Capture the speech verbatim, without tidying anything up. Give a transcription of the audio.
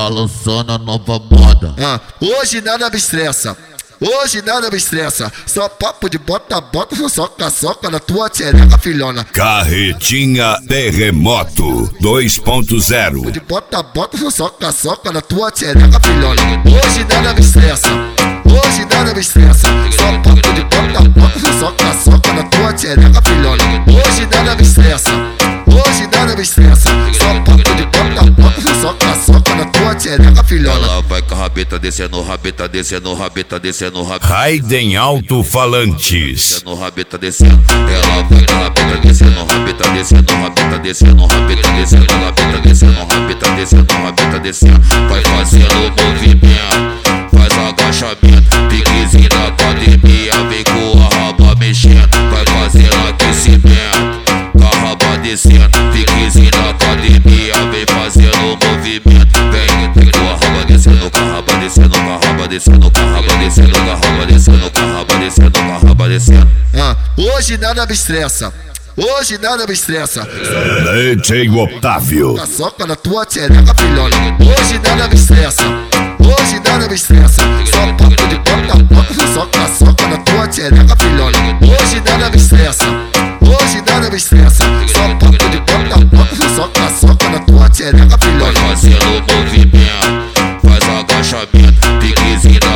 tá lançando a nova moda. Ah, hoje nada me estressa. Hoje nada me estressa, só papo de bota-bota, só soca-soca na tua tchereca, filhona. Carretinha Terremoto dois ponto zero. De bota-bota, só soca-soca na tua tchereca, filhona. Hoje nada me estressa, hoje nada me estressa, só papo de bota-bota, só soca-soca na tua tchereca, filhona. Hoje nada me estressa, hoje nada me estressa, só papo de bota-bota, só soca-soca na tua tchereca, filhona. Ela vai com a rabeta descendo, rabeta descendo, rabeta descendo. Raiden Alto-Falantes. No rabeta descendo, ela vai na rabeta descendo, rabeta descendo, rabeta descendo, rabeta descendo, rabeta descendo, rabeta descendo, rabeta descendo. Vai fazendo movimento, faz agachamento, piquezinho na academia, vem com a raba mexendo. Vai fazendo aquecimento, com a raba descendo, piquezinho na academia, vem fazendo movimento. Vem, vem com a raba descendo, com a raba descendo, com a raba descendo, com a raba descendo, com a raba descendo, com a raba descendo, com a raba descendo. Ah, hoje nada me estressa, hoje nada me estressa. D J Otávio. Soca na tua tchereca, filhona. Hoje nada me estressa, hoje nada me estressa, só papo de bota-bota, soca-soca na tua tchereca, filhona. Hoje nada me estressa, hoje nada me estressa, só papo de bota-bota, soca-soca na tua tchereca, filhona. Vai fazendo movimento, faz agachamento, piquezinho